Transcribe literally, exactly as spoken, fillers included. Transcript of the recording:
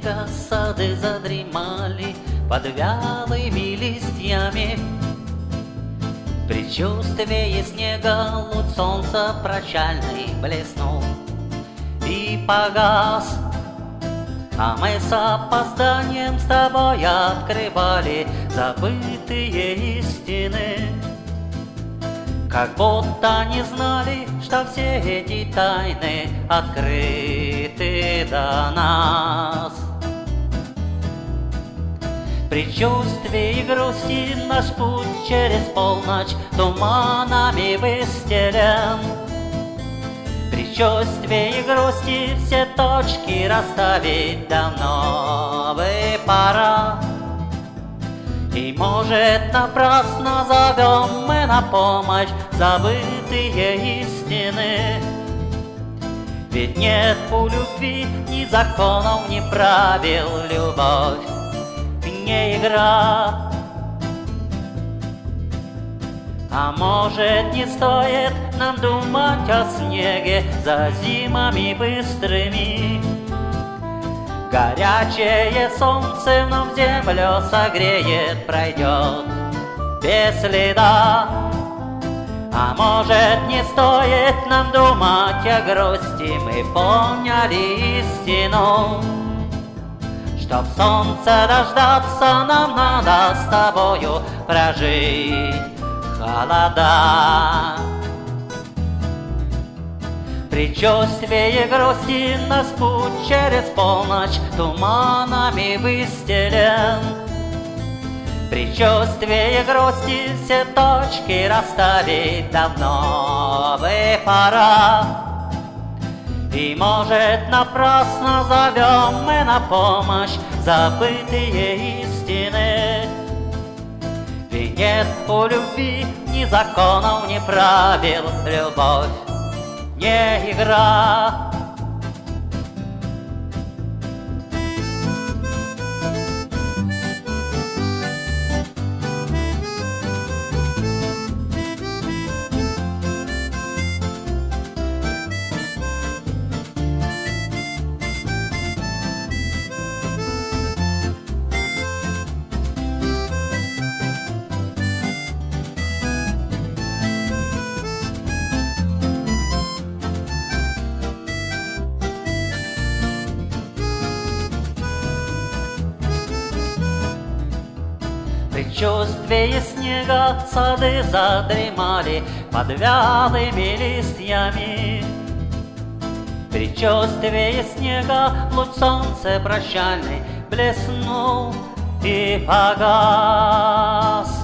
снега сады задремали под вялыми листьями. Предчувствие снега луч солнца прощальный блеснул и погас. А мы с опозданием с тобой открывали забытые истины, как будто не знали, что все эти тайны открыты до нас. Предчувствие и грусти наш путь через полночь туманами выстелен. Предчувствие и грусти все точки расставить давно бы пора. И, может, напрасно зовем мы на помощь забытые истины. Ведь нет у любви ни законов, ни правил, любовь не игра. А может, не стоит нам думать о снеге за зимами быстрыми. Горячее солнце вновь землю согреет, пройдет без следа. А может, не стоит нам думать о грусти, мы поняли истину, что в солнце дождаться нам надо с тобою прожить холода. Предчувствие грусти нас путь через полночь туманами выстелен. Предчувствие грусти все точки расставить давно бы пора. И, может, напрасно зовем мы на помощь забытые истины. Ведь нет у любви ни законов, ни правил, любовь не игра. Предчувствие снега сады задремали под вялыми листьями. Предчувствие снега луч солнца прощальный блеснул и погас.